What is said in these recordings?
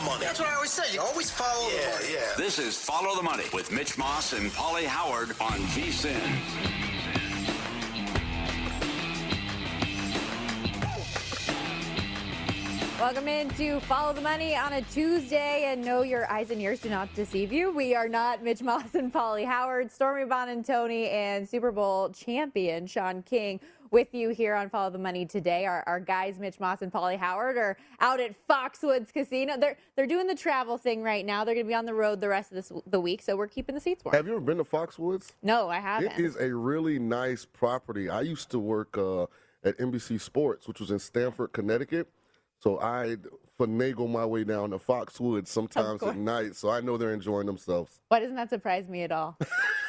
money. That's what I always say. You always follow the money. Yeah. This is Follow the Money with Mitch Moss and Paulie Howard on VSiN. Welcome into Follow the Money on a Tuesday, and no, your eyes and ears do not deceive you. We are not Mitch Moss and Paulie Howard, Stormy Buonantony, and Super Bowl champion Sean King with you here on Follow the Money today. Our guys, Mitch Moss and Paulie Howard, are out at Foxwoods Casino. They're doing the travel thing right now. They're going to be on the road the rest of the week, so we're keeping the seats warm. Have you ever been to Foxwoods? No, I haven't. It is a really nice property. I used to work at NBC Sports, which was in Stamford, Connecticut. So I finagle my way down to Foxwoods sometimes at night, so I know they're enjoying themselves. Why doesn't that surprise me at all?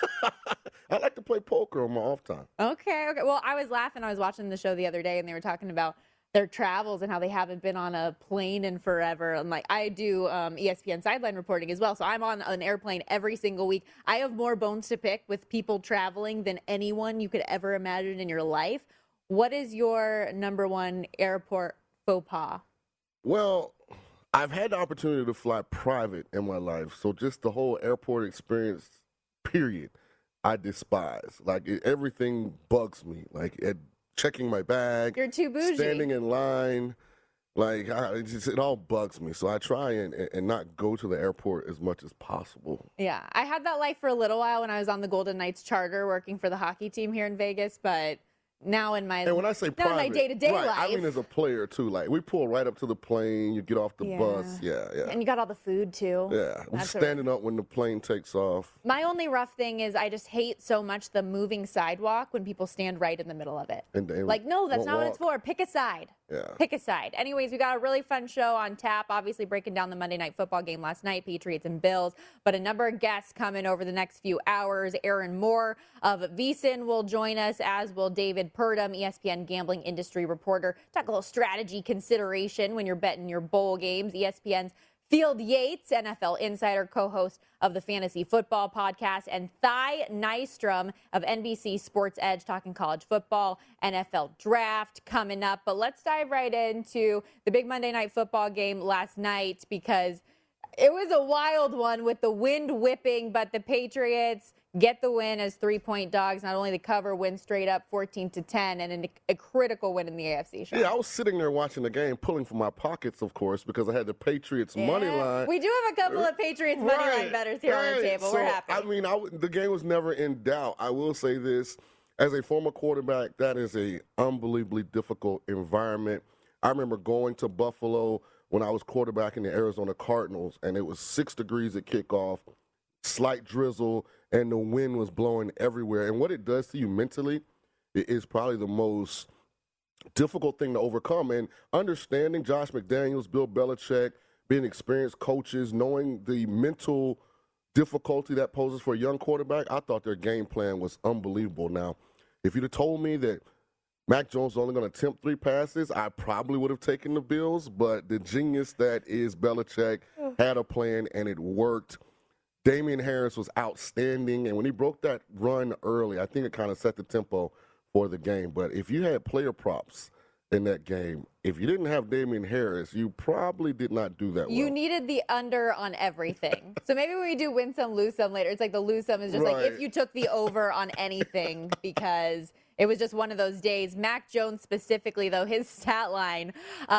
I like to play poker on my off time. Okay. Well, I was laughing. I was watching the show the other day, and they were talking about their travels and how they haven't been on a plane in forever. And like, I do ESPN sideline reporting as well, so I'm on an airplane every single week. I have more bones to pick with people traveling than anyone you could ever imagine in your life. What is your number one airport faux pas? Well, I've had the opportunity to fly private in my life, so just the whole airport experience, period, I despise. Like, everything bugs me. Like, checking my bag. You're too bougie. Standing in line. Like, it all bugs me. So I try and not go to the airport as much as possible. Yeah, I had that life for a little while when I was on the Golden Knights charter working for the hockey team here in Vegas, but now in my, and when I say private, my day-to-day right, life. I mean as a player, too. Like, we pull right up to the plane, you get off the bus. Yeah. And you got all the food, too. Yeah, we're standing up when the plane takes off. My only rough thing is I just hate so much the moving sidewalk when people stand right in the middle of it. And they like, no, that's not what it's for. Pick a side. Yeah. Pick a side. Anyways, we got a really fun show on tap, obviously breaking down the Monday Night Football game last night, Patriots and Bills, but a number of guests coming over the next few hours. Aaron Moore of VSiN will join us, as will David Purdom, ESPN gambling industry reporter. Talk a little strategy consideration when you're betting your bowl games. ESPN's Field Yates, NFL insider, co-host of the Fantasy Football Podcast, and Thai Nystrom of NBC Sports Edge, talking college football, NFL draft coming up. But let's dive right into the big Monday Night Football game last night, because it was a wild one with the wind whipping, but the Patriots get the win as 3-point dogs. Not only the cover, win straight up 14-10, and a critical win in the AFC show. Yeah, I was sitting there watching the game, pulling from my pockets, of course, because I had the Patriots money line. We do have a couple of Patriots money line bettors here on the table. So, we're happy. I mean, the game was never in doubt. I will say this. As a former quarterback, that is a unbelievably difficult environment. I remember going to Buffalo when I was quarterbacking the Arizona Cardinals, and it was 6 degrees at kickoff, slight drizzle, and the wind was blowing everywhere. And what it does to you mentally is probably the most difficult thing to overcome. And understanding Josh McDaniels, Bill Belichick, being experienced coaches, knowing the mental difficulty that poses for a young quarterback, I thought their game plan was unbelievable. Now, if you'd have told me that Mac Jones was only going to attempt 3 passes, I probably would have taken the Bills, but the genius that is Belichick had a plan, and it worked. Damian Harris was outstanding, and when he broke that run early, I think it kind of set the tempo for the game. But if you had player props in that game, if you didn't have Damian Harris, you probably did not do that well. You needed the under on everything. So maybe when we do win some, lose some later, it's like the lose some is just like if you took the over on anything, because it was just one of those days. Mac Jones specifically, though, his stat line,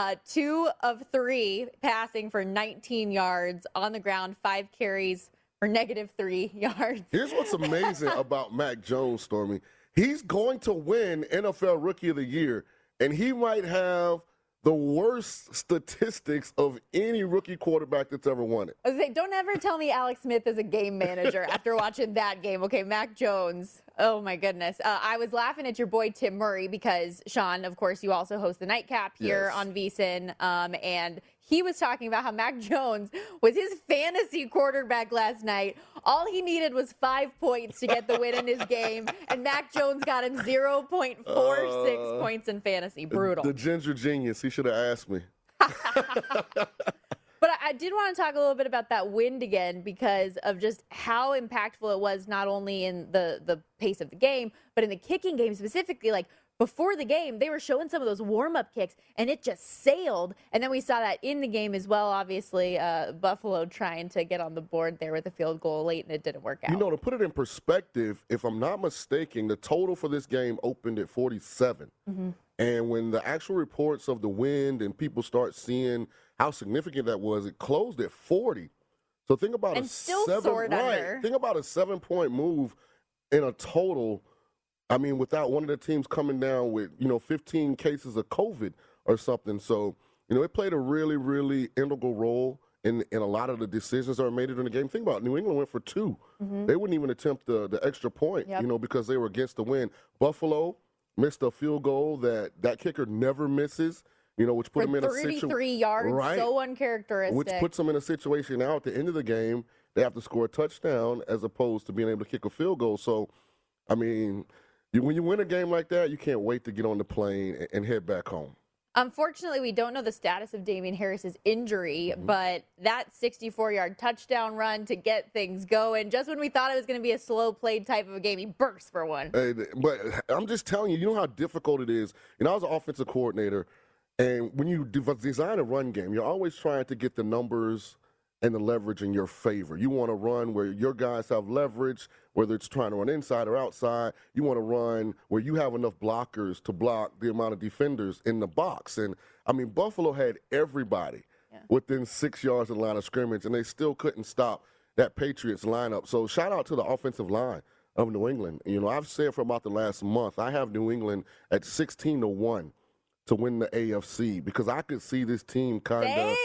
2 of 3 passing for 19 yards on the ground, 5 carries for -3 yards. Here's what's amazing about Mac Jones, Stormy. He's going to win NFL Rookie of the Year, and he might have the worst statistics of any rookie quarterback that's ever won it. I was like, don't ever tell me Alex Smith is a game manager after watching that game. Okay, Mac Jones. Oh, my goodness. I was laughing at your boy Tim Murray because, Sean, of course, you also host the Nightcap here on VSiN, and he was talking about how Mac Jones was his fantasy quarterback last night. All he needed was 5 points to get the win in his game, and Mac Jones got him 0.46 points in fantasy. Brutal. The ginger genius. He should have asked me. But I did want to talk a little bit about that wind again, because of just how impactful it was, not only in the pace of the game, but in the kicking game specifically. Like, before the game, they were showing some of those warm-up kicks, and it just sailed. And then we saw that in the game as well, obviously, Buffalo trying to get on the board there with a field goal late, and it didn't work out. You know, to put it in perspective, if I'm not mistaken, the total for this game opened at 47. Mm-hmm. And when the actual reports of the wind and people start seeing how significant that was, it closed at 40. So think about and still soared under. Think about a 7-point move in a total. I mean, without one of the teams coming down with 15 cases of COVID or something. So it played a really, really integral role in a lot of the decisions that were made in the game. Think about it, New England went for 2. Mm-hmm. They wouldn't even attempt the extra point, because they were against the wind. Buffalo missed a field goal that kicker never misses, which put them in a situation. 33 yards, right, so uncharacteristic. Which puts them in a situation now at the end of the game, they have to score a touchdown as opposed to being able to kick a field goal. So, I mean, when you win a game like that, you can't wait to get on the plane and head back home. Unfortunately, we don't know the status of Damien Harris's injury, but that 64-yard touchdown run to get things going, just when we thought it was going to be a slow-played type of a game, he burst for one. But I'm just telling you, you know how difficult it is. I was an offensive coordinator, and when you design a run game, you're always trying to get the numbers and the leverage in your favor. You want to run where your guys have leverage, whether it's trying to run inside or outside. You want to run where you have enough blockers to block the amount of defenders in the box. And, I mean, Buffalo had everybody within 6 yards of the line of scrimmage, and they still couldn't stop that Patriots lineup. So shout out to the offensive line of New England. I've said for about the last month, I have New England at 16-1. To win the AFC, because I could see this team kind of,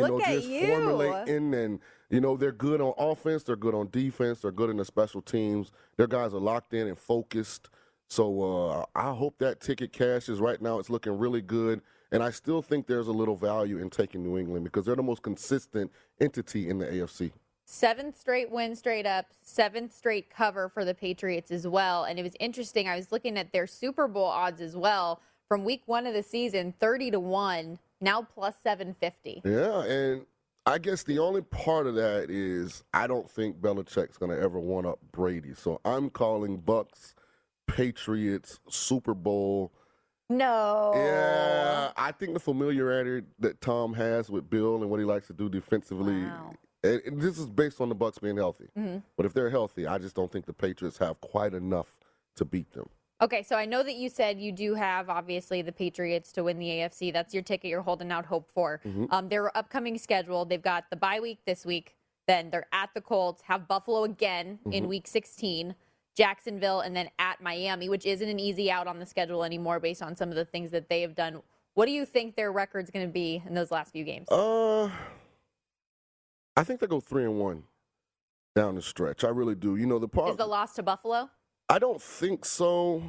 formulating, and they're good on offense, they're good on defense, they're good in the special teams. Their guys are locked in and focused. So I hope that ticket cashes. Right now, it's looking really good, and I still think there's a little value in taking New England because they're the most consistent entity in the AFC. 7th straight win straight up, 7th straight cover for the Patriots as well. And it was interesting. I was looking at their Super Bowl odds as well. From week 1 of the season, 30-1, now plus 750. Yeah, and I guess the only part of that is I don't think Belichick's going to ever one-up Brady. So I'm calling Bucks, Patriots, Super Bowl. No. Yeah, I think the familiarity that Tom has with Bill and what he likes to do defensively, and this is based on the Bucks being healthy. Mm-hmm. But if they're healthy, I just don't think the Patriots have quite enough to beat them. Okay, so I know that you said you do have, obviously, the Patriots to win the AFC. That's your ticket you're holding out hope for. Mm-hmm. Their upcoming schedule, they've got the bye week this week. Then they're at the Colts, have Buffalo again in week 16, Jacksonville, and then at Miami, which isn't an easy out on the schedule anymore based on some of the things that they have done. What do you think their record's going to be in those last few games? I think they go 3-1 down the stretch. I really do. Is the loss to Buffalo? I don't think so.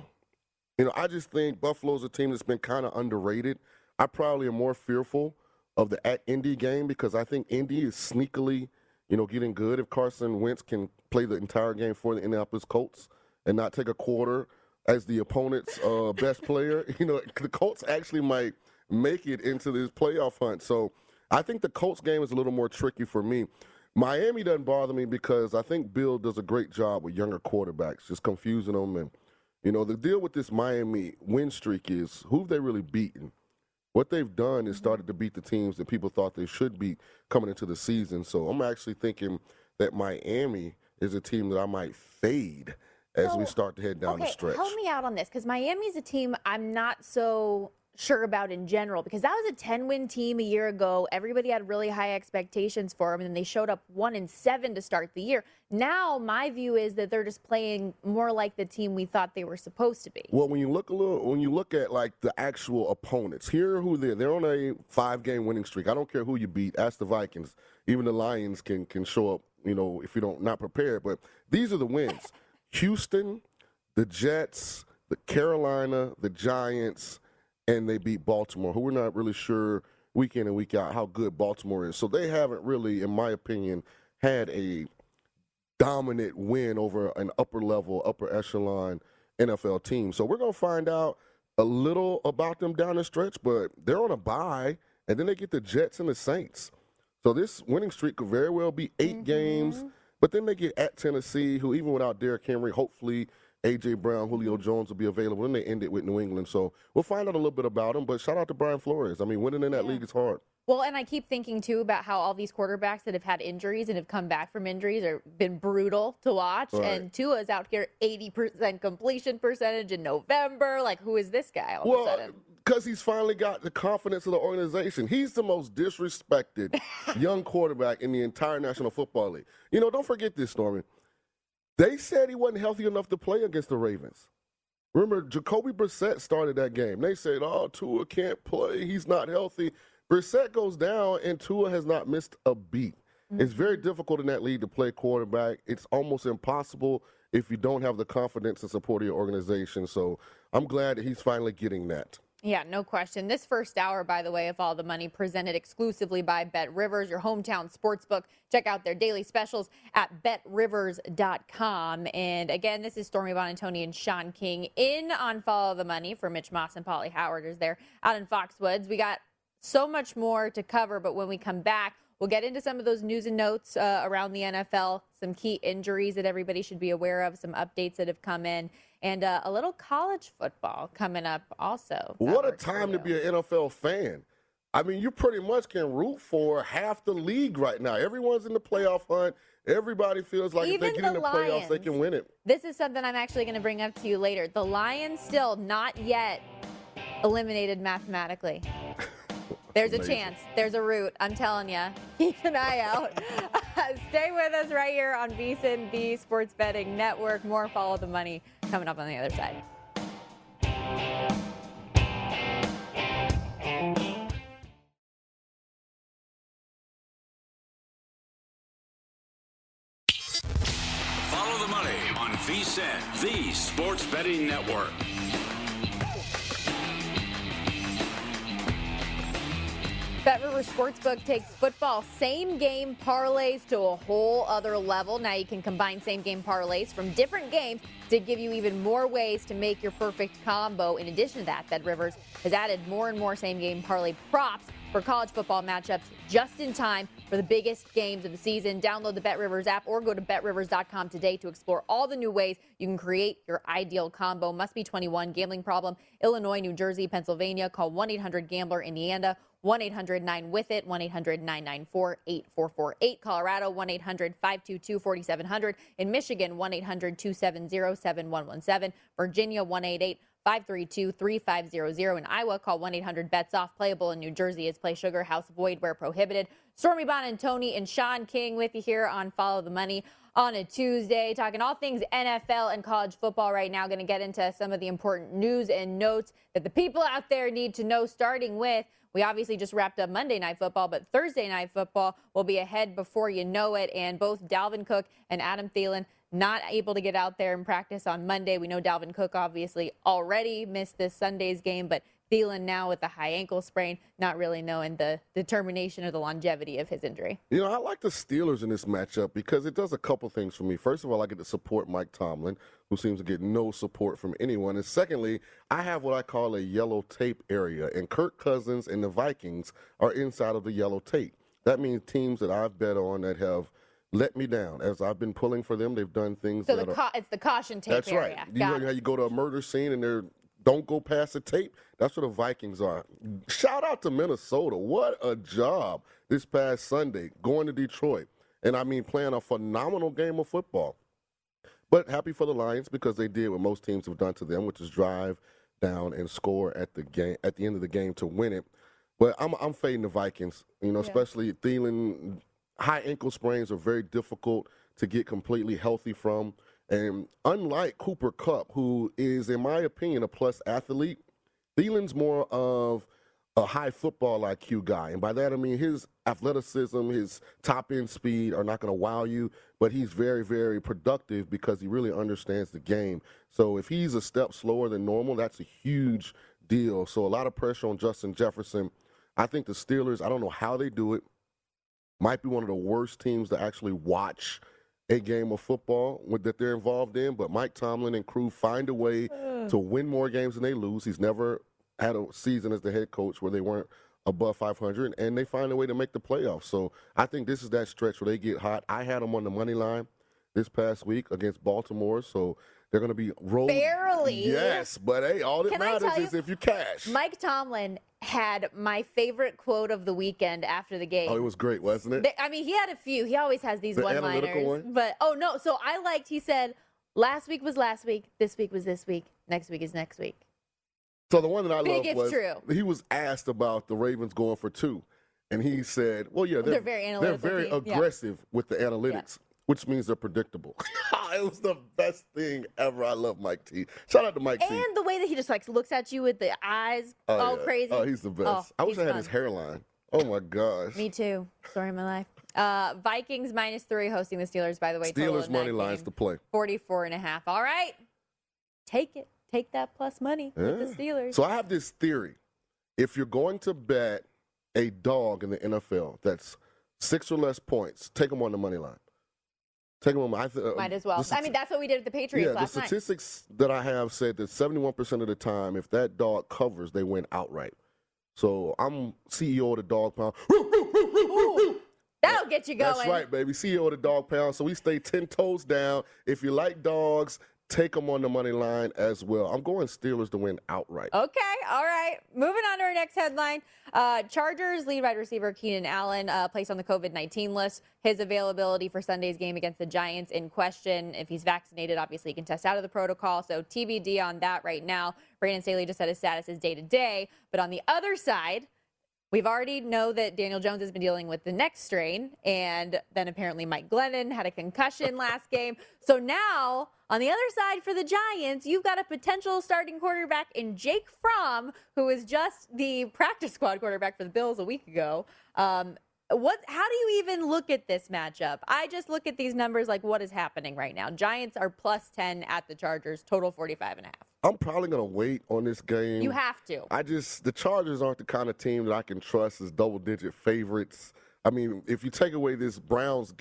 I just think Buffalo's a team that's been kind of underrated. I probably am more fearful of the at Indy game because I think Indy is sneakily, getting good if Carson Wentz can play the entire game for the Indianapolis Colts and not take a quarter as the opponent's best player. The Colts actually might make it into this playoff hunt. So I think the Colts game is a little more tricky for me. Miami doesn't bother me because I think Bill does a great job with younger quarterbacks, just confusing them. And, the deal with this Miami win streak is who have they really beaten? What they've done is started to beat the teams that people thought they should beat coming into the season. So I'm actually thinking that Miami is a team that I might fade as we start to head down the stretch. Help me out on this because Miami's a team I'm not so sure about in general because that was a 10-win team a year ago. Everybody had really high expectations for them, and then they showed up 1-7 to start the year. Now my view is that they're just playing more like the team we thought they were supposed to be. Well, when you look at like the actual opponents, here are who they're on a 5-game winning streak. I don't care who you beat. Ask the Vikings. Even the Lions can show up, if you don't not prepared. But these are the wins: Houston, the Jets, the Carolina, the Giants. And they beat Baltimore, who we're not really sure week in and week out how good Baltimore is. So they haven't really, in my opinion, had a dominant win over an upper-level, upper-echelon NFL team. So we're going to find out a little about them down the stretch, but they're on a bye, and then they get the Jets and the Saints. So this winning streak could very well be 8 games, but then they get at Tennessee, who even without Derrick Henry, hopefully A.J. Brown, Julio Jones will be available, and they end it with New England. So we'll find out a little bit about him, but shout out to Brian Flores. I mean, winning in that league is hard. Well, and I keep thinking, too, about how all these quarterbacks that have had injuries and have come back from injuries have been brutal to watch. Right. And Tua's out here 80% completion percentage in November. Like, who is this guy all of a sudden? Because he's finally got the confidence of the organization. He's the most disrespected young quarterback in the entire National Football League. You know, don't forget this, Stormy. They said he wasn't healthy enough to play against the Ravens. Remember, Jacoby Brissett started that game. They said, oh, Tua can't play. He's not healthy. Brissett goes down, and Tua has not missed a beat. Mm-hmm. It's very difficult in that league to play quarterback. It's almost impossible if you don't have the confidence and support of your organization. So I'm glad that he's finally getting that. Yeah, no question. This first hour, by the way, of All the Money, presented exclusively by BetRivers, your hometown sportsbook. Check out their daily specials at betrivers.com. And again, this is Stormy Buonantony and Sean King in on Follow the Money for Mitch Moss and Polly Howard is there out in Foxwoods. We got so much more to cover, but when we come back, we'll get into some of those news and notes around the NFL, some key injuries that everybody should be aware of, some updates that have come in, and a little college football coming up also. What a time to be an NFL fan. I mean, you pretty much can root for half the league right now. Everyone's in the playoff hunt. Everybody feels like if they get in the playoffs, they can win it. This is something I'm actually going to bring up to you later. The Lions still not yet eliminated mathematically. There's a chance. There's a route. I'm telling you. Keep an eye out. Stay with us right here on VSiN, the Sports Betting Network. More Follow the Money coming up on the other side. Follow the Money on VSiN, the Sports Betting Network. BetRivers Sportsbook takes football same-game parlays to a whole other level. Now you can combine same-game parlays from different games to give you even more ways to make your perfect combo. In addition to that, BetRivers has added more and more same-game parlay props for college football matchups just in time for the biggest games of the season. Download the BetRivers app or go to betrivers.com today to explore all the new ways you can create your ideal combo. Must be 21. Gambling problem? Illinois, New Jersey, Pennsylvania. Call 1-800-GAMBLER. Indiana, 1-800-9-WITH-IT, 1-800-994-8448. Colorado, 1-800-522-4700. In Michigan, 1-800-270-7117. Virginia, 1-888-532-3500. In Iowa, call 1-800-BETS-OFF. Playable in New Jersey is Play Sugar, House Void where prohibited. Stormy Buonantony and Sean King with you here on Follow the Money on a Tuesday, talking all things NFL and college football right now. Going to get into some of the important news and notes that the people out there need to know, starting with, we obviously just wrapped up Monday Night Football, but Thursday Night Football will be ahead before you know it. And both Dalvin Cook and Adam Thielen not able to get out there and practice on Monday. We know Dalvin Cook obviously already missed this Sunday's game, but Thielen now with a high ankle sprain, not really knowing the determination or the longevity of his injury. You know, I like the Steelers in this matchup because it does a couple things for me. First of all, I get to support Mike Tomlin, who seems to get no support from anyone. And secondly, I have what I call a yellow tape area, and Kirk Cousins and the Vikings are inside of the yellow tape. That means teams that I've bet on that have let me down. As I've been pulling for them, they've done things so that it's the caution tape that's area. Right. You know how you go to a murder scene and they're don't go past the tape? That's what the Vikings are. Shout out to Minnesota. What a job this past Sunday going to Detroit. And, I mean, playing a phenomenal game of football. But happy for the Lions because they did what most teams have done to them, which is drive down and score at the end of the game to win it. But I'm fading the Vikings, especially Thielen. High ankle sprains are very difficult to get completely healthy from. And unlike Cooper Kupp, who is, in my opinion, a plus athlete, Thielen's more of a high football IQ guy. And by that, I mean his athleticism, his top-end speed are not going to wow you, but he's very, very productive because he really understands the game. So if he's a step slower than normal, that's a huge deal. So a lot of pressure on Justin Jefferson. I think the Steelers, I don't know how they do it, might be one of the worst teams to actually watch a game of football that they're involved in, but Mike Tomlin and crew find a way to win more games than they lose. He's never had a season as the head coach where they weren't above 500, and they find a way to make the playoffs. So I think this is that stretch where they get hot. I had them on the money line this past week against Baltimore, so They're going to be rolled. Barely. Yes, but hey, all that matters is if you cash. Mike Tomlin had my favorite quote of the weekend after the game. Oh, it was great, wasn't it? I mean, he had a few. He always has these one-liners. Analytical one? But, oh, no. So I liked, he said, last week was last week. This week was this week. Next week is next week. So the one that I loved was true. He was asked about the Ravens going for 2. And he said, well, yeah, they're very analytical. They're very aggressive with the analytics, which means they're predictable. It was the best thing ever. I love Mike T. Shout out to Mike T. And the way that he just like looks at you with the eyes all crazy. Oh, he's the best. I wish I had his hairline. Oh, my gosh. Me too. Story of my life. Vikings -3 hosting the Steelers, by the way. Steelers money lines to play. 44.5. All right. Take it. Take that plus money with the Steelers. So I have this theory. If you're going to bet a dog in the NFL that's 6 or less points, take them on the money line. Take them on. Might as well. I mean, that's what we did with the Patriots last night. The statistics that I have said that 71% of the time, if that dog covers, they win outright. So I'm CEO of the dog pound. Ooh, that'll get you going. That's right, baby. CEO of the dog pound. So we stay 10 toes down. If you like dogs, take them on the money line as well. I'm going Steelers to win outright. Okay, all right. Moving on to our next headline. Chargers lead wide receiver Keenan Allen placed on the COVID-19 list. His availability for Sunday's game against the Giants in question. If he's vaccinated, obviously he can test out of the protocol. So TBD on that right now. Brandon Staley just said his status is day-to-day. But on the other side, we've already know that Daniel Jones has been dealing with the neck strain, and then apparently Mike Glennon had a concussion last game. So now, on the other side for the Giants, you've got a potential starting quarterback in Jake Fromm, who was just the practice squad quarterback for the Bills a week ago. How do you even look at this matchup? I just look at these numbers like what is happening right now. Giants are +10 at the Chargers, total 45.5. I'm probably going to wait on this game. You have to. The Chargers aren't the kind of team that I can trust as double-digit favorites. I mean, if you take away this Bengals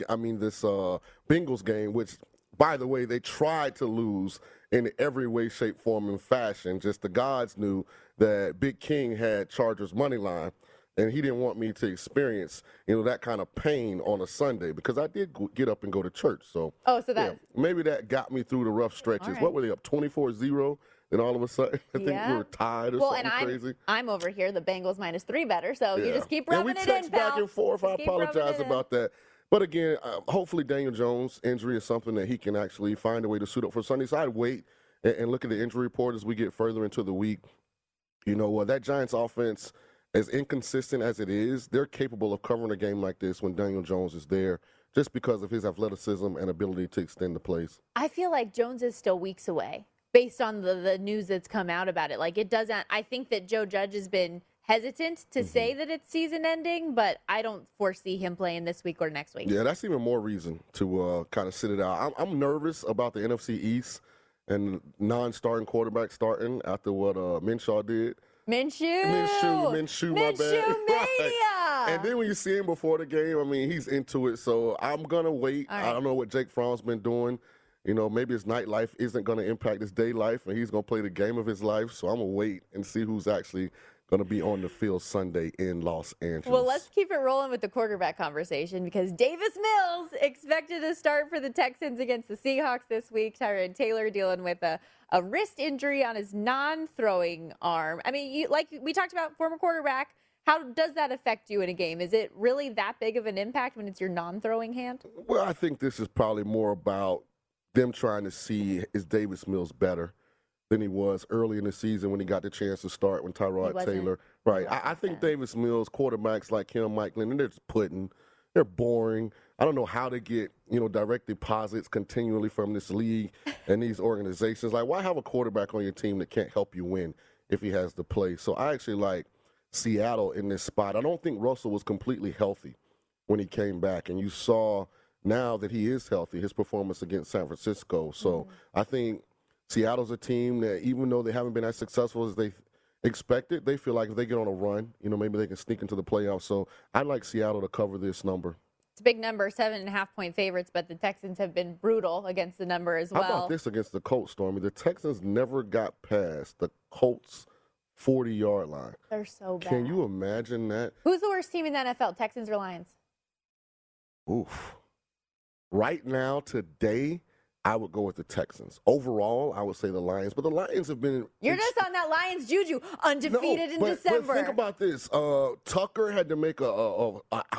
game, which, by the way, they tried to lose in every way, shape, form, and fashion. Just the gods knew that Big King had Chargers money line, and he didn't want me to experience, that kind of pain on a Sunday because I did get up and go to church. So, maybe that got me through the rough stretches. Right. What were they up 24-0? Then all of a sudden, I think we were tied or something crazy. I'm over here, the Bengals -3 better, so you just keep rubbing it in, pal. We text back and forth. I apologize about that. But again, hopefully Daniel Jones' injury is something that he can actually find a way to suit up for Sunday. So I'd wait and look at the injury report as we get further into the week. That Giants offense, as inconsistent as it is, they're capable of covering a game like this when Daniel Jones is there just because of his athleticism and ability to extend the plays. I feel like Jones is still weeks away based on the news that's come out about it. Like, it doesn't – I think that Joe Judge has been hesitant to say that it's season ending, but I don't foresee him playing this week or next week. Yeah, that's even more reason to kind of sit it out. I'm nervous about the NFC East and non-starting quarterback starting after what Minshew did. Minshew, my bad. Mania. And then when you see him before the game, I mean, he's into it. So I'm going to wait. Right. I don't know what Jake Fromm's been doing. Maybe his nightlife isn't going to impact his day life, and he's going to play the game of his life. So I'm going to wait and see who's actually going to be on the field Sunday in Los Angeles. Well, let's keep it rolling with the quarterback conversation because Davis Mills expected to start for the Texans against the Seahawks this week. Tyrod Taylor dealing with a wrist injury on his non-throwing arm. I mean, like we talked about, former quarterback. How does that affect you in a game? Is it really that big of an impact when it's your non-throwing hand? Well, I think this is probably more about them trying to see, is Davis Mills better than he was early in the season when he got the chance to start when Tyrod Taylor. Right. I think Davis Mills, quarterbacks like him, Mike Glennon, they're just they're boring. I don't know how to get, direct deposits continually from this league and these organizations. Like, why have a quarterback on your team that can't help you win if he has to play? So I actually like Seattle in this spot. I don't think Russell was completely healthy when he came back, and you saw now that he is healthy, his performance against San Francisco. So I think Seattle's a team that, even though they haven't been as successful as they expected, they feel like if they get on a run, maybe they can sneak into the playoffs. So I'd like Seattle to cover this number. It's a big number, 7.5-point favorites, but the Texans have been brutal against the number as well. How about this against the Colts, Stormy? The Texans never got past the Colts' 40-yard line. They're so bad. Can you imagine that? Who's the worst team in the NFL, Texans or Lions? Oof. Right now, today, I would go with the Texans. Overall, I would say the Lions, but the Lions have been. You're just on that Lions juju, undefeated in December. But think about this. Tucker had to make a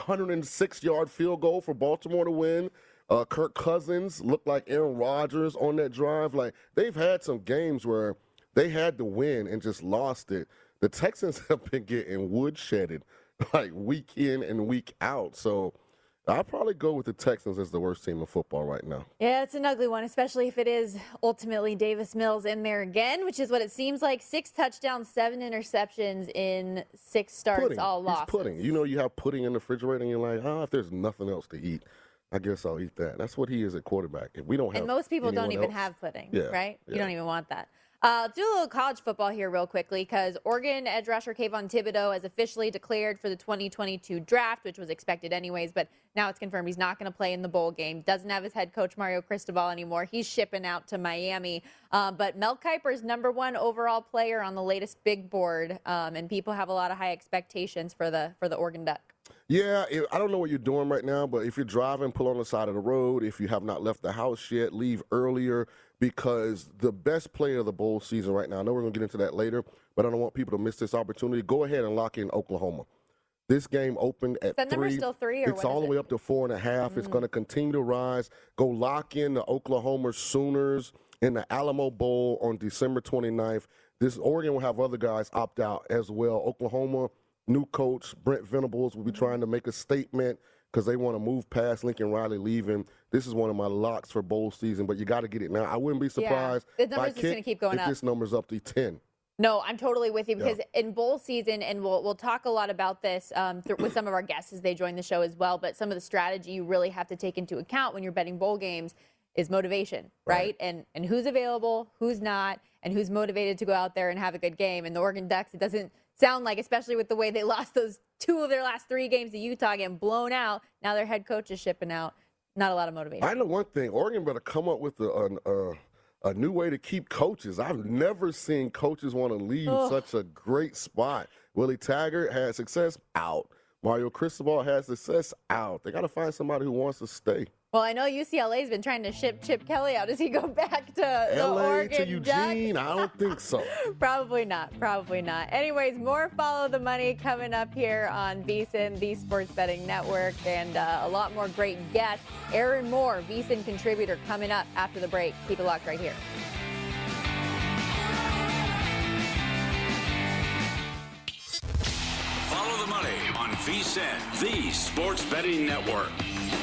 106-yard field goal for Baltimore to win. Kirk Cousins looked like Aaron Rodgers on that drive. Like, they've had some games where they had to win and just lost it. The Texans have been getting woodshedded like week in and week out. So I'll probably go with the Texans as the worst team in football right now. Yeah, it's an ugly one, especially if it is ultimately Davis Mills in there again, which is what it seems like. 6 touchdowns, 7 interceptions in 6 starts, all losses. He's pudding. You know, you have pudding in the refrigerator, and you're like, if there's nothing else to eat, I guess I'll eat that. That's what he is at quarterback. If we don't have, and most people don't even else, have pudding, right? Yeah. You don't even want that. Let's do a little college football here real quickly because Oregon edge rusher Kayvon Thibodeau has officially declared for the 2022 draft, which was expected anyways, but now it's confirmed he's not going to play in the bowl game. Doesn't have his head coach Mario Cristobal anymore. He's shipping out to Miami. But Mel Kiper's #1 overall player on the latest big board, and people have a lot of high expectations for the Oregon Duck. Yeah, I don't know what you're doing right now, but if you're driving, pull on the side of the road. If you have not left the house yet, leave earlier because the best player of the bowl season right now, I know we're going to get into that later, but I don't want people to miss this opportunity. Go ahead and lock in Oklahoma. This game opened at 3. That number still 3? Or it's all the way up to 4.5. It's going to continue to rise. Go lock in the Oklahoma Sooners in the Alamo Bowl on December 29th. This Oregon will have other guys opt out as well. Oklahoma, new coach Brent Venables will be trying to make a statement because they want to move past Lincoln Riley leaving. This is one of my locks for bowl season, but you got to get it now. I wouldn't be surprised the number's just going to keep going if up. This number's up to 10. No, I'm totally with you because in bowl season, and we'll talk a lot about this with some of our guests as they join the show as well, but some of the strategy you really have to take into account when you're betting bowl games is motivation, right? And who's available, who's not, and who's motivated to go out there and have a good game. And the Oregon Ducks, it doesn't sound like, especially with the way they lost those 2 of their last 3 games to Utah, getting blown out. Now their head coach is shipping out. Not a lot of motivation. I know one thing. Oregon better come up with a new way to keep coaches. I've never seen coaches want to leave such a great spot. Willie Taggart had success, out. Mario Cristobal has success, out. They got to find somebody who wants to stay. Well, I know UCLA's been trying to ship Chip Kelly out. Does he go back to the Oregon to Eugene? Ducks? I don't think so. Probably not. Anyways, more Follow the Money coming up here on VSiN, the Sports Betting Network, and a lot more great guests. Aaron Moore, VSiN contributor, coming up after the break. Keep it locked right here. Follow the Money on VSiN, the Sports Betting Network.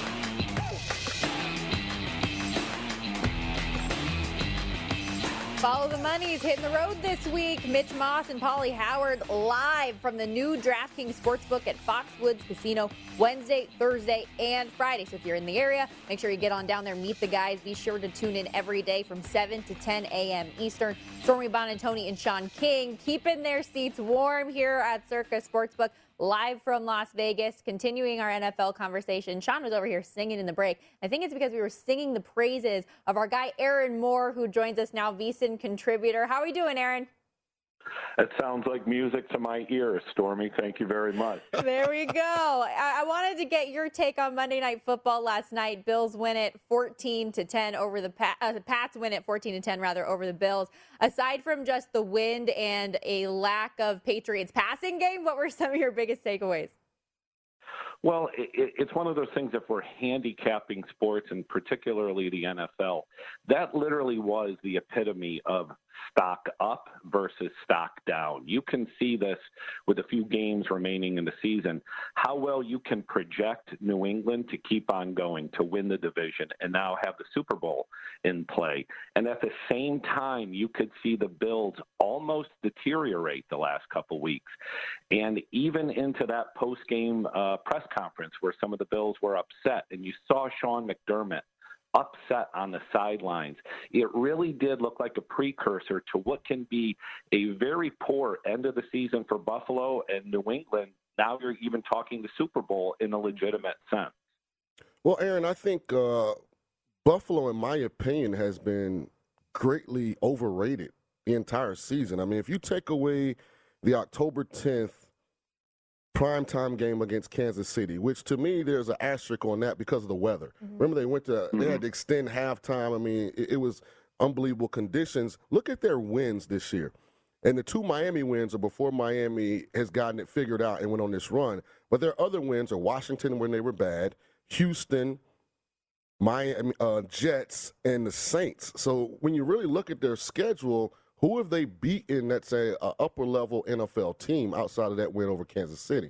Follow the Money's hitting the road this week. Mitch Moss and Paulie Howard live from the new DraftKings Sportsbook at Foxwoods Casino Wednesday, Thursday, and Friday. So if you're in the area, make sure you get on down there, meet the guys. Be sure to tune in every day from 7 to 10 a.m. Eastern. Stormy Bonantoni and Sean King keeping their seats warm here at Circa Sportsbook. Live from Las Vegas, continuing our NFL conversation. Sean was over here singing in the break. I think it's because we were singing the praises of our guy Aaron Moore, who joins us now, VSiN contributor. How are you doing, Aaron? It sounds like music to my ears, Stormy. Thank you very much. There we go. I wanted to get your take on Monday Night Football last night. Bills win it 14-10 over the Pats win it 14-10 rather over the Bills. Aside from just the wind and a lack of Patriots passing game, what were some of your biggest takeaways? Well, it's one of those things, if we're handicapping sports, and particularly the NFL, that literally was the epitome of stock up versus stock down. You can see this with a few games remaining in the season, how well you can project New England to keep on going, to win the division, and now have the Super Bowl in play. And at the same time, you could see the Bills almost deteriorate the last couple weeks. And even into that post-game press conference where some of the Bills were upset, and you saw Sean McDermott upset on the sidelines. It really did look like a precursor to what can be a very poor end of the season for Buffalo and New England. Now you're even talking the Super Bowl in a legitimate sense. Well, Aaron, I think Buffalo, in my opinion, has been greatly overrated the entire season. I mean, if you take away the October 10th primetime game against Kansas City, which to me there's an asterisk on that because of the weather. Remember they had to extend halftime. I mean, it was unbelievable conditions. Look at their wins this year. And the 2 Miami wins are before Miami has gotten it figured out and went on this run. But their other wins are Washington when they were bad, Houston, Miami, Jets, and the Saints. So when you really look at their schedule, who have they beaten that's an upper-level NFL team outside of that win over Kansas City?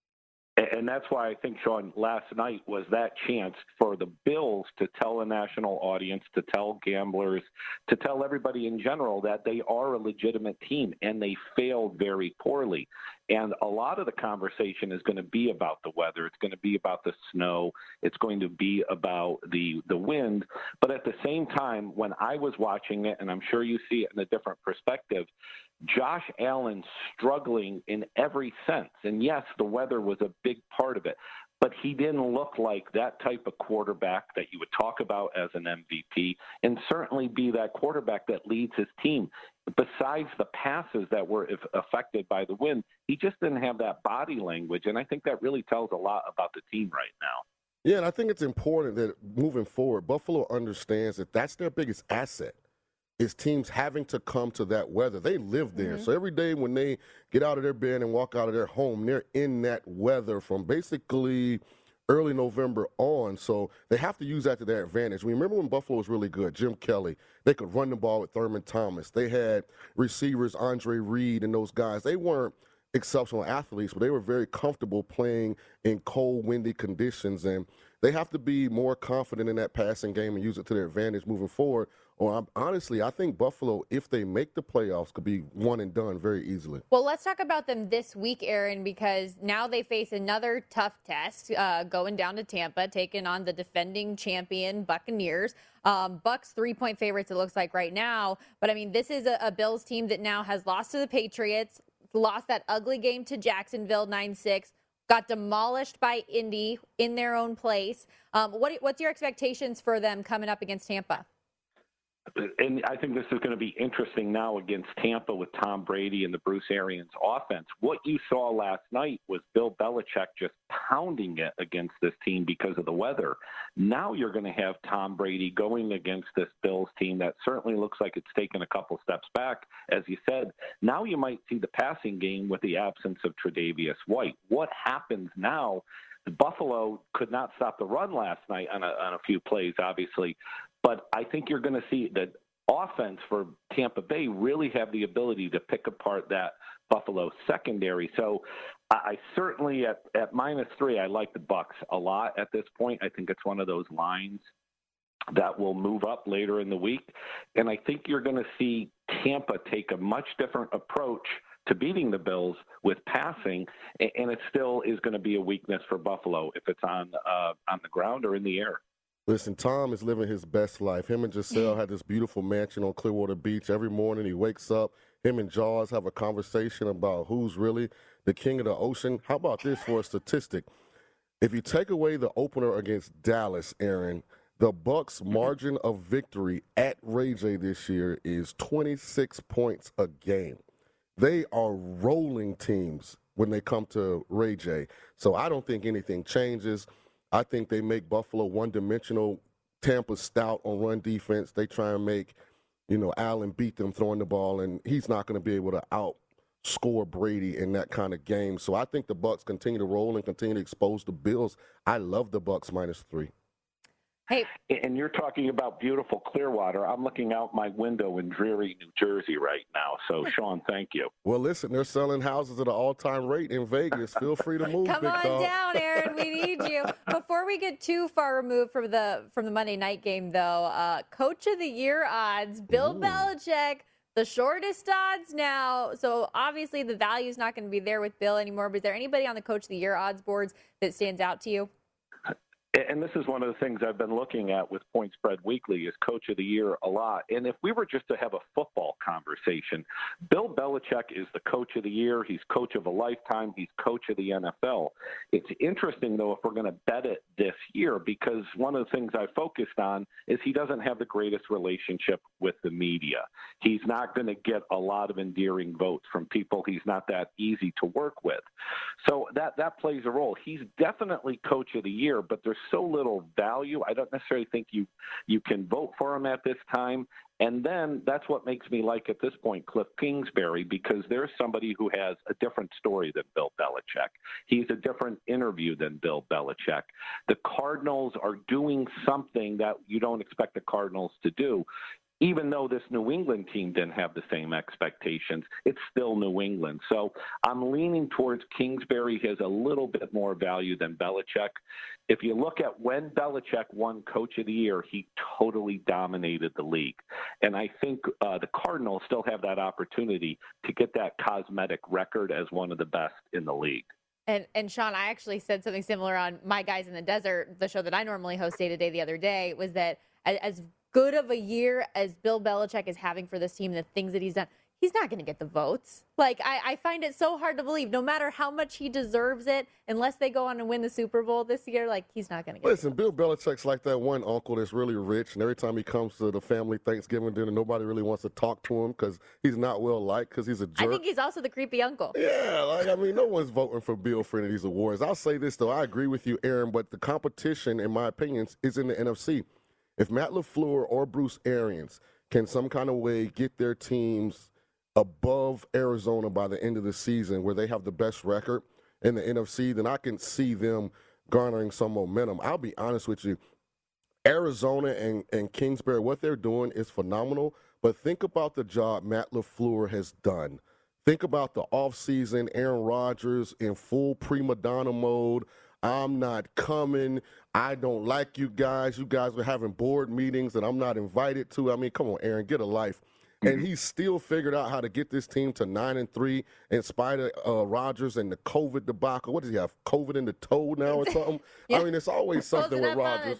And that's why I think, Sean, last night was that chance for the Bills to tell a national audience, to tell gamblers, to tell everybody in general that they are a legitimate team, and they failed very poorly. And a lot of the conversation is going to be about the weather. It's going to be about the snow. It's going to be about the wind. But at the same time, when I was watching it, and I'm sure you see it in a different perspective, Josh Allen struggling in every sense. And yes, the weather was a big part of it, but he didn't look like that type of quarterback that you would talk about as an MVP, and certainly be that quarterback that leads his team. Besides the passes that were affected by the wind, he just didn't have that body language, and I think that really tells a lot about the team right now. Yeah, and I think it's important that moving forward, Buffalo understands that that's their biggest asset. Is teams having to come to that weather. They live there. So every day when they get out of their bed and walk out of their home, they're in that weather from basically early November on. So they have to use that to their advantage. Remember when Buffalo was really good, Jim Kelly, they could run the ball with Thurman Thomas. They had receivers, Andre Reed and those guys. They weren't exceptional athletes, but they were very comfortable playing in cold, windy conditions. And they have to be more confident in that passing game and use it to their advantage moving forward. Or honestly, I think Buffalo, if they make the playoffs, could be one and done very easily. Well, let's talk about them this week, Aaron, because now they face another tough test going down to Tampa, taking on the defending champion Buccaneers. Bucs 3-point favorites, it looks like right now. But, I mean, this is a Bills team that now has lost to the Patriots, lost that ugly game to Jacksonville 9-6. Got demolished by Indy in their own place. What's your expectations for them coming up against Tampa? And I think this is going to be interesting now against Tampa with Tom Brady and the Bruce Arians offense. What you saw last night was Bill Belichick just pounding it against this team because of the weather. Now you're going to have Tom Brady going against this Bills team that certainly looks like it's taken a couple steps back. As you said, now you might see the passing game with the absence of Tre'Davious White. What happens now? Buffalo could not stop the run last night on a few plays, obviously. But I think you're going to see that offense for Tampa Bay really have the ability to pick apart that Buffalo secondary. So I certainly, at -3, I like the Bucs a lot at this point. I think it's one of those lines that will move up later in the week. And I think you're going to see Tampa take a much different approach to beating the Bills with passing, and it still is going to be a weakness for Buffalo if it's on the ground or in the air. Listen, Tom is living his best life. Him and Giselle had this beautiful mansion on Clearwater Beach. Every morning he wakes up, him and Jaws have a conversation about who's really the king of the ocean. How about this for a statistic? If you take away the opener against Dallas, Aaron, the Bucs' margin of victory at Ray J this year is 26 points a game. They are rolling teams when they come to Ray J. So I don't think anything changes. I think they make Buffalo one-dimensional. Tampa stout on run defense. They try and make, Allen beat them throwing the ball, and he's not going to be able to outscore Brady in that kind of game. So I think the Bucs continue to roll and continue to expose the Bills. I love the Bucs -3. Hey. And you're talking about beautiful Clearwater. I'm looking out my window in dreary New Jersey right now. So, Sean, thank you. Well, listen, they're selling houses at an all-time rate in Vegas. Feel free to move, Come big on dog. down, Aaron. We need you. Before we get too far removed from the Monday night game, though, Coach of the Year odds, Bill Belichick, the shortest odds now. So, obviously, the value is not going to be there with Bill anymore. But is there anybody on the Coach of the Year odds boards that stands out to you? And this is one of the things I've been looking at with Point Spread Weekly is Coach of the Year a lot. And if we were just to have a football conversation, Bill Belichick is the Coach of the Year. He's Coach of a Lifetime. He's Coach of the NFL. It's interesting, though, if we're going to bet it this year, because one of the things I focused on is he doesn't have the greatest relationship with the media. He's not going to get a lot of endearing votes from people he's not that easy to work with. So that plays a role. He's definitely Coach of the Year, but there's so little value. I don't necessarily think you can vote for him at this time. And then that's what makes me like at this point Cliff Kingsbury, because there's somebody who has a different story than Bill Belichick. He's a different interview than Bill Belichick. The Cardinals are doing something that you don't expect the Cardinals to do. Even though this New England team didn't have the same expectations, it's still New England. So I'm leaning towards Kingsbury. He has a little bit more value than Belichick. If you look at when Belichick won Coach of the Year, he totally dominated the league. And I think the Cardinals still have that opportunity to get that cosmetic record as one of the best in the league. And Sean, I actually said something similar on My Guys in the Desert, the show that I normally host day to day the other day, was that as good of a year as Bill Belichick is having for this team, the things that he's done, he's not going to get the votes. Like, I find it so hard to believe, no matter how much he deserves it, unless they go on and win the Super Bowl this year, like, he's not going to get Listen, Bill Belichick's like that one uncle that's really rich, and every time he comes to the family Thanksgiving dinner, nobody really wants to talk to him because he's not well-liked, because he's a jerk. I think he's also the creepy uncle. Yeah, no one's voting for Bill for any of these awards. I'll say this, though. I agree with you, Aaron, but the competition, in my opinion, is in the NFC. If Matt LaFleur or Bruce Arians can some kind of way get their teams above Arizona by the end of the season, where they have the best record in the NFC, then I can see them garnering some momentum. I'll be honest with you. Arizona and Kingsbury, what they're doing is phenomenal, but think about the job Matt LaFleur has done. Think about the offseason, Aaron Rodgers in full prima donna mode. I'm not coming. I don't like you guys. You guys were having board meetings that I'm not invited to. I mean, come on, Aaron, get a life. And he's still figured out how to get this team to 9-3 in spite of Rodgers and the COVID debacle. What does he have, COVID in the toe now or something? Yeah. I mean, it's always something with Rodgers.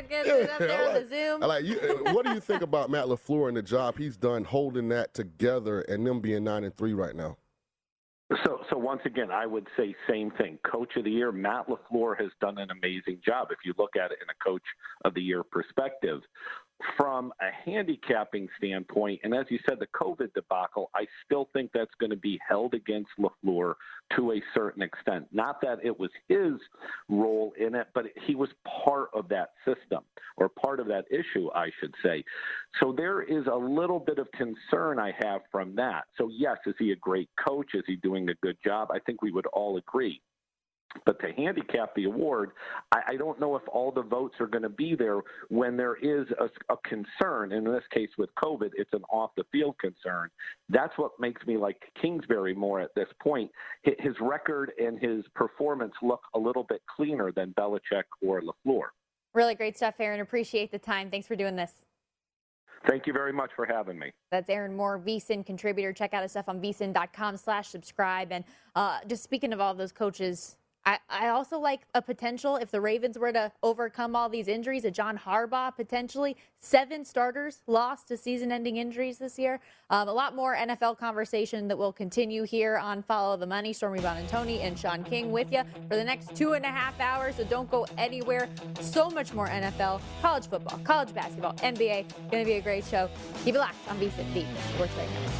What do you think about Matt LaFleur and the job he's done holding that together and them being 9-3 right now? So once again, I would say same thing. Coach of the Year, Matt LaFleur has done an amazing job if you look at it in a Coach of the Year perspective. From a handicapping standpoint, and as you said, the COVID debacle, I still think that's going to be held against LaFleur to a certain extent. Not that it was his role in it, but he was part of that system, or part of that issue, I should say. So there is a little bit of concern I have from that. So yes, is he a great coach? Is he doing a good job? I think we would all agree. But to handicap the award, I don't know if all the votes are going to be there when there is a concern. And in this case with COVID, it's an off-the-field concern. That's what makes me like Kingsbury more at this point. His record and his performance look a little bit cleaner than Belichick or LaFleur. Really great stuff, Aaron. Appreciate the time. Thanks for doing this. Thank you very much for having me. That's Aaron Moore, VSiN contributor. Check out his stuff on vsin.com/subscribe. And just speaking of all those coaches, I also like a potential, if the Ravens were to overcome all these injuries, a John Harbaugh potentially. 7 starters lost to season-ending injuries this year. A lot more NFL conversation that will continue here on Follow the Money. Stormy Buonantony and Sean King with you for the next 2.5 hours, so don't go anywhere. So much more NFL, college football, college basketball, NBA. Going to be a great show. Keep it locked on VSiN, the Sports Betting Network.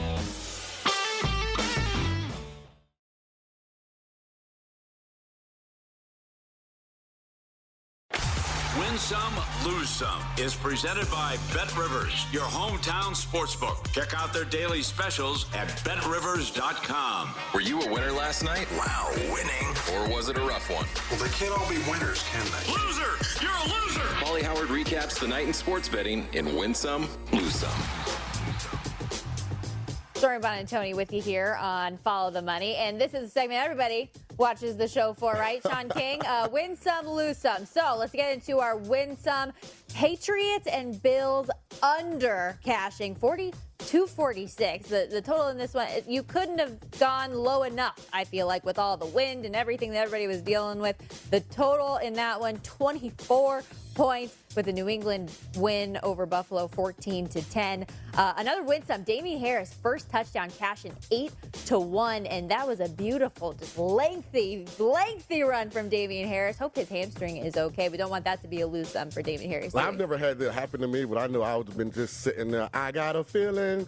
Win Some, Lose Some is presented by BetRivers, your hometown sportsbook. Check out their daily specials at BetRivers.com. Were you a winner last night? Wow, winning. Or was it a rough one? Well, they can't all be winners, can they? Loser! You're a loser! Molly Howard recaps the night in sports betting in Win Some, Lose Some. Stormy Buonantony with you here on Follow the Money. And this is a segment everybody watches the show for, right, Sean King? Win some, lose some. So let's get into our win some. Patriots and Bills under cashing 42-46. The total in this one, you couldn't have gone low enough, I feel like, with all the wind and everything that everybody was dealing with. The total in that one, 24 points, with the New England win over Buffalo 14-10. Another win some. Damien Harris, first touchdown, cashing 8-1, and that was a beautiful, just lengthy run from Damien Harris. Hope his hamstring is okay. We don't want that to be a lose some for Damien Harris. Well, I've never had that happen to me, but I know I would have been just sitting there. I got a feeling,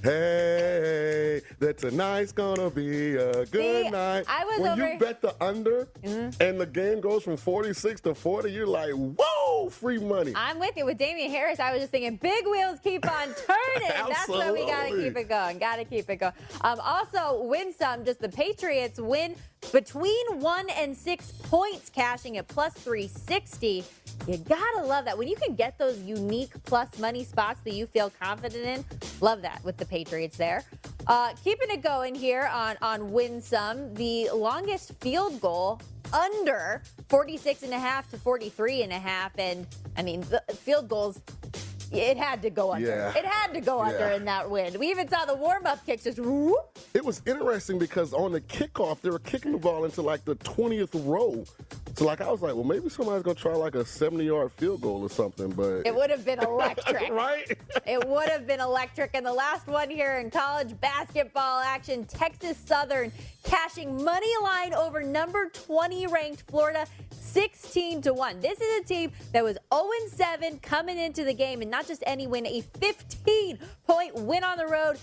hey, that tonight's gonna be a good night. When you bet the under and the game goes from 46 to 40, you're like, whoa, free money. I'm with you. With Damien Harris, I was just thinking, big wheels keep on turning. That's why we got to keep it going. Got to keep it going. Also, win some. Just the Patriots win between 1 and 6 points, cashing at plus 360. You got to love that. When you can get those unique plus money spots that you feel confident in, love that with the Patriots there. Keeping it going here on win some. The longest field goal under 46.5 to 43.5. And I mean, the field goals, it had to go under. Yeah. It had to go under in that win. We even saw the warm-up kicks just whoop. It was interesting because on the kickoff, they were kicking the ball into like the 20th row. So like I was like, well, maybe somebody's gonna try like a 70-yard field goal or something, but it would have been electric. Right? It would have been electric. And the last one here in college basketball action, Texas Southern cashing money line over number 20 ranked Florida 16-1. This is a team that was 0-7 coming into the game, and not just any win, a 15-point win on the road.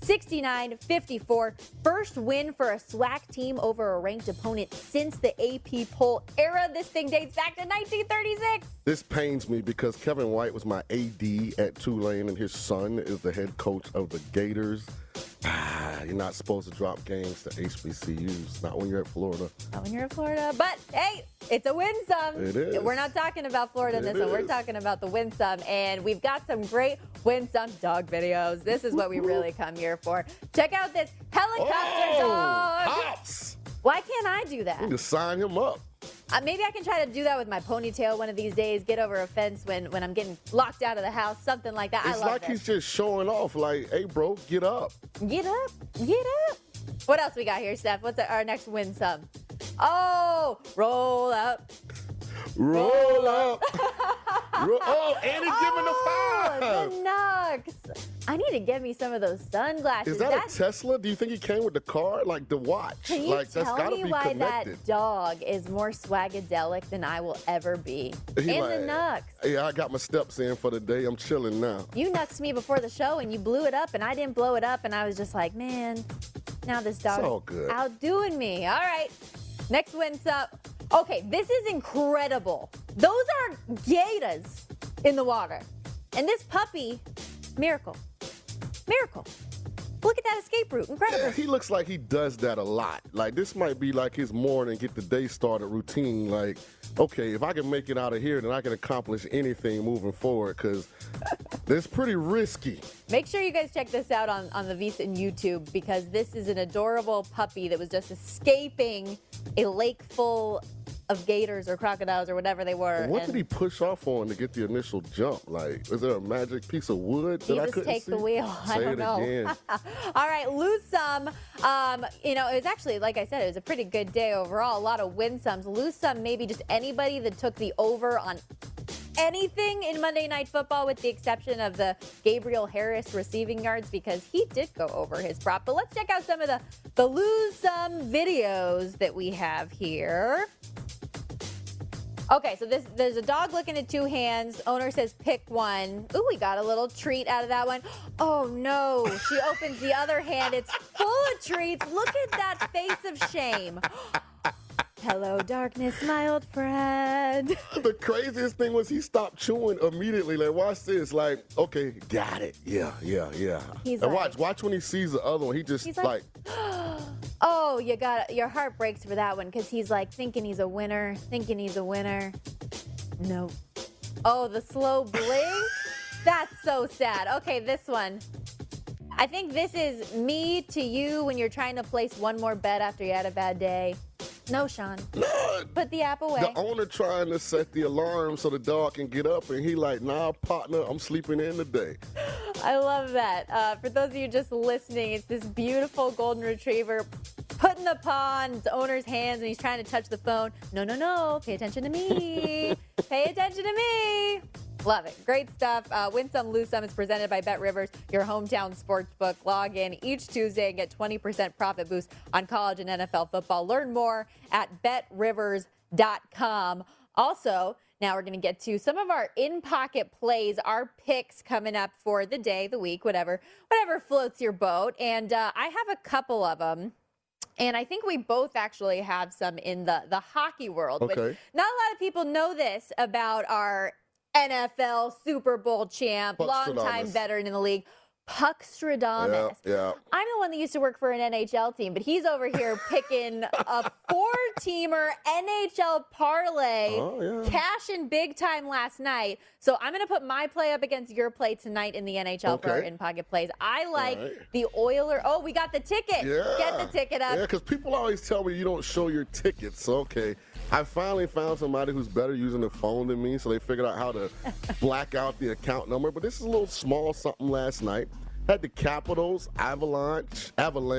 69-54. First win for a SWAC team over a ranked opponent since the AP poll era. This thing dates back to 1936. This pains me because Kevin White was my AD at Tulane, and his son is the head coach of the Gators. You're not supposed to drop games to HBCUs, not when you're at Florida. Not when you're at Florida. But, hey, it's a win some. It is. We're not talking about Florida in this one. We're talking about the win some. And we've got some great win some dog videos. This is what we really come here for. Check out this helicopter dog. Hops! Why can't I do that? You just sign him up. Maybe I can try to do that with my ponytail one of these days, get over a fence when I'm getting locked out of the house, something like that. It's I love like this. he's just showing off like, hey, bro, get up. Get up. Get up. What else we got here, Steph? What's our next win sum? Oh, roll up. Roll up. Oh, and he's giving the five. The Nux. I need to get me some of those sunglasses. Is that a Tesla? Do you think he came with the car? Like the watch? Can you like, that's tell gotta me be why connected. that dog is more swagadelic than I will ever be? He And like, the Nux. Yeah, I got my steps in for the day. I'm chilling now. You nuxed me before the show and you blew it up and I didn't blow it up and I was just like, man, now this dog's all good. outdoing me. All right, next win's up. Okay, this is incredible. Those are gators in the water. And this puppy, miracle. Miracle. Look at that escape route. Incredible. Yeah, he looks like he does that a lot. Like, this might be like his morning, get the day started routine. Like, okay, if I can make it out of here, then I can accomplish anything moving forward, because it's pretty risky. Make sure you guys check this out on the VSiN YouTube, because this is an adorable puppy that was just escaping a lake full of gators or crocodiles or whatever they were. What did he push off on to get the initial jump? Like, is there a magic piece of wood that I Jesus, couldn't take see? the wheel. I Say don't it know. again. All right, lose some. It was actually, like I said, it was a pretty good day overall. A lot of win sums. Lose some, maybe just anybody that took the over on anything in Monday Night Football, with the exception of the Gabriel Harris receiving yards, because he did go over his prop. But let's check out some of the lose some videos that we have here. Okay, so there's a dog looking at two hands. Owner says pick one. Ooh, we got a little treat out of that one. Oh no, she opens the other hand. It's full of treats. Look at that face of shame. Hello, darkness, my old friend. The craziest thing was he stopped chewing immediately. Like, watch this. Like, okay, got it. Yeah. He's and like- watch when he sees the other one. He just He's like, oh, your heart breaks for that one, because he's like thinking he's a winner. Nope. Oh, the slow blink? That's so sad. Okay, this one. I think this is me to you when you're trying to place one more bet after you had a bad day. No, Sean. No, Put the app away. the owner trying to set the alarm so the dog can get up, and he like, nah, partner, I'm sleeping in today. I love that. For those of you just listening, it's this beautiful golden retriever putting the paw in its owner's hands, and he's trying to touch the phone. No, no, no. Pay attention to me. Pay attention to me. Love it. Great stuff. Win Some, Lose Some is presented by Bet Rivers, your hometown sportsbook. Log in each Tuesday and get 20% profit boost on college and NFL football. Learn more at betrivers.com. Also, now we're going to get to some of our in-pocket plays, our picks coming up for the day, the week, whatever floats your boat. And I have a couple of them. And I think we both actually have some in the hockey world. Okay. Which not a lot of people know this about our NFL Super Bowl champ, longtime veteran in the league, Puckstradamus. Yeah. I'm the one that used to work for an NHL team, but he's over here picking a four-teamer NHL parlay, cashing big time last night. So I'm going to put my play up against your play tonight in the NHL for our in-pocket plays. I like the Oilers. Oh, we got the ticket. Yeah. Get the ticket up. Yeah, because people always tell me you don't show your tickets. Okay. I finally found somebody who's better using the phone than me, so they figured out how to black out the account number. But this is a little small something last night. Had the Capitals, Avalanche.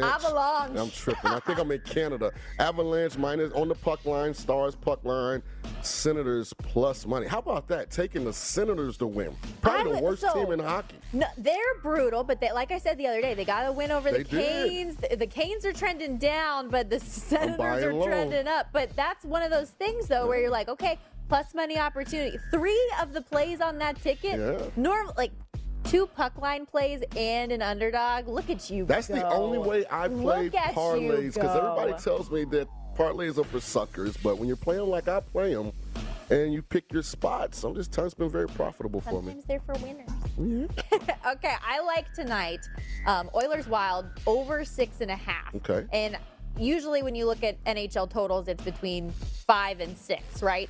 I'm tripping. I think I'm in Canada. Avalanche minus on the puck line, Stars puck line, Senators plus money. How about that? Taking the Senators to win. Probably the worst team in hockey. No, they're brutal, but they, like I said the other day, they got to win over the Canes. The Canes are trending down, but the Senators are trending up. But that's one of those things, though, where you're like, okay, plus money opportunity. 3 of the plays on that ticket, like 2 puck line plays and an underdog. Look at you. That's the only way I play parlays, because everybody tells me that parlays are for suckers, but when you're playing like I play them and you pick your spots, I'm just telling you, it's been very profitable for me. Sometimes they're for winners. Yeah. Okay, I like tonight Oilers Wild over 6.5. Okay. And usually when you look at NHL totals, it's between 5 and 6, right?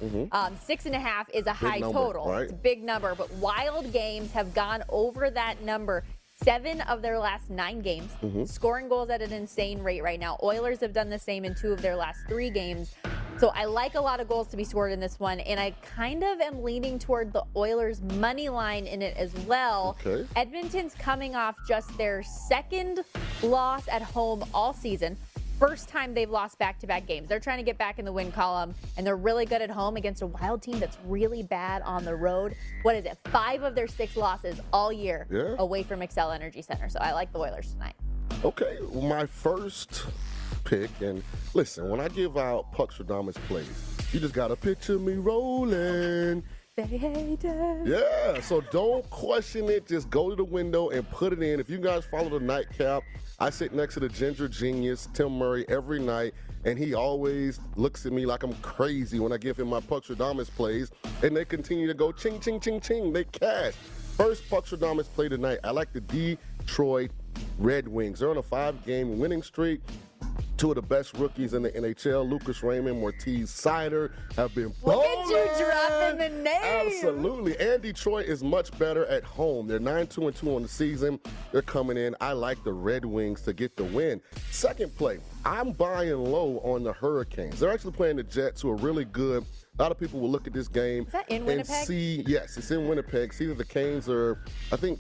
6.5 is a high total. Right? It's a big number, but Wild games have gone over that number 7 of their last 9 games, scoring goals at an insane rate right now. Oilers have done the same in 2 of their last 3 games. So I like a lot of goals to be scored in this one, and I kind of am leaning toward the Oilers' money line in it as well. Okay. Edmonton's coming off just their 2nd loss at home all season. First time they've lost back-to-back games. They're trying to get back in the win column, and they're really good at home against a Wild team that's really bad on the road. What is it? 5 of their 6 losses all year away from Xcel Energy Center. So I like the Oilers tonight. Okay, my first pick, and listen, when I give out Puckstradamus plays, you just got to picture me rolling. Yeah, so don't question it. Just go to the window and put it in. If you guys follow the nightcap, I sit next to the ginger genius, Tim Murray, every night, and he always looks at me like I'm crazy when I give him my Puckstradamus plays, and they continue to go ching, ching, ching, ching. They cash. First Puckstradamus play tonight, I like the Detroit Red Wings. They're on a 5-game winning streak. 2 of the best rookies in the NHL, Lucas Raymond, Mortiz Sider, have been balling. Look at you dropping the name. Absolutely. And Detroit is much better at home. They're 9-2-2 on the season. They're coming in. I like the Red Wings to get the win. Second play, I'm buying low on the Hurricanes. They're actually playing the Jets, who are really good. A lot of people will look at this game in and Winnipeg? see, yes, it's in Winnipeg. See that the Canes are, I think,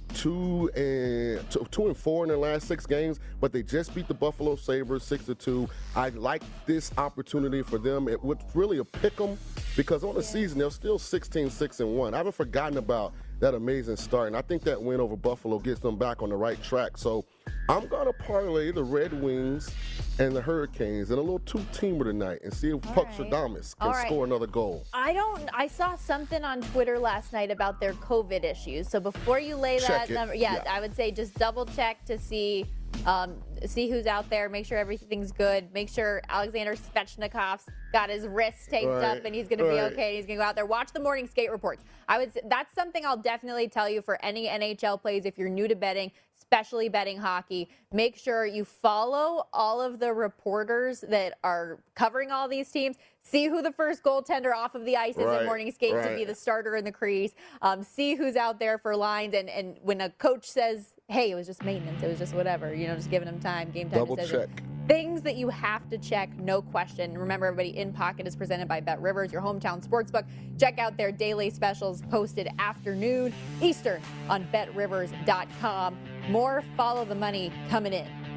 2-4 in their last 6 games, but they just beat the Buffalo Sabres 6-2. I like this opportunity for them. It was really a pick 'em, because on the season they're still 16-6-1. I haven't forgotten about that amazing start, and I think that win over Buffalo gets them back on the right track. So I'm going to parlay the Red Wings and the Hurricanes in a little 2-teamer tonight and see if Puckstradamus can score another goal. I saw something on Twitter last night about their COVID issues. So before you lay that number, I would say just double check to see who's out there, make sure everything's good, make sure Alexander Svechnikov's got his wrist taped up and he's going to be okay, and he's going to go out there. Watch the morning skate reports. I would say that's something I'll definitely tell you for any NHL plays if you're new to betting, especially betting hockey. Make sure you follow all of the reporters that are covering all these teams. See who the first goaltender off of the ice is in morning skate to be the starter in the crease. See who's out there for lines. And when a coach says, hey, it was just maintenance, it was just whatever, just giving him time, game time Double decision. check. Things that you have to check, no question. Remember, everybody, In Pocket is presented by Bet Rivers, your hometown sportsbook. Check out their daily specials posted afternoon Eastern on BetRivers.com. More Follow the Money coming in.